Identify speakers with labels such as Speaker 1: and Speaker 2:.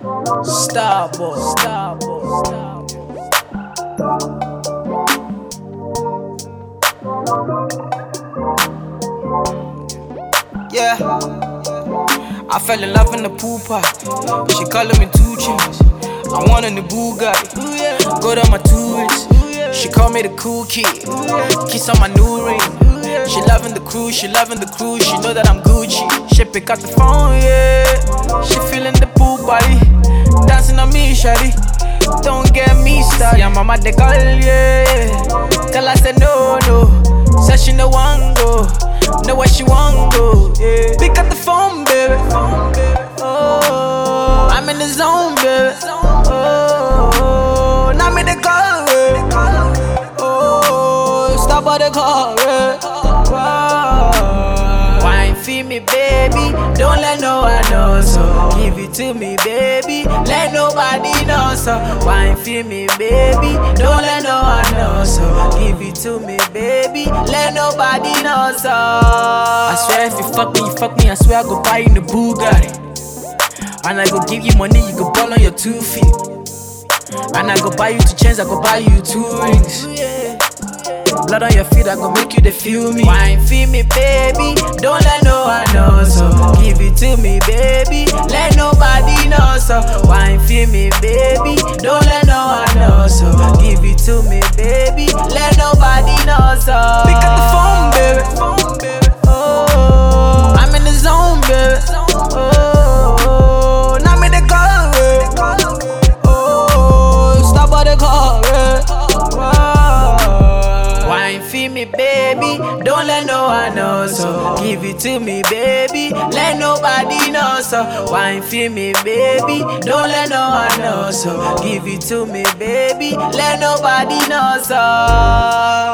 Speaker 1: Starboy. Yeah, I fell in love in the pool party. She calling me 2 Chainz. I want a new Bugatti. Go to my tourist. She call me the cool kid. Kiss on my new ring. She loving the crew, she loving the crew. She know that I'm Gucci. She pick up the phone, yeah. She feeling the pool party. Dancing on me, shawty. Don't get me started. Yeah, mama they call, yeah. Tell her say no. Said she no want go. Know where she want go, yeah. Pick up the phone, baby. Oh, I'm in the zone, baby. Oh, now me the call, baby. Oh, stop by the car, baby. Wine feed me, baby. Don't let no one know, so give it to me, baby. Let nobody know, so wine feed me, baby. Don't let no one know, so give it to me, baby. Let nobody know, so I swear if you fuck me, I swear I go buy you the Bugatti. And I go give you money, you go ball on your 2 feet. And I go buy you 2 chains, I go buy you 2 rings. Blood on your feet, I go make you they feel me. Wine feed me, baby. Don't let no one know, so give it to me, baby. Let nobody know, so wine feed me, baby. Don't let no one know, so give it to me, baby. Let nobody know, so pick up the phone, baby. Oh, I'm in the zone, baby. Oh, now me the call, baby. Oh, stop by the car, baby. Wine feed me, baby. Don't let no one know, so give it to me, baby. Let nobody know, so wine feed me, baby. Don't let no one know, so give it to me, baby. Let nobody know, so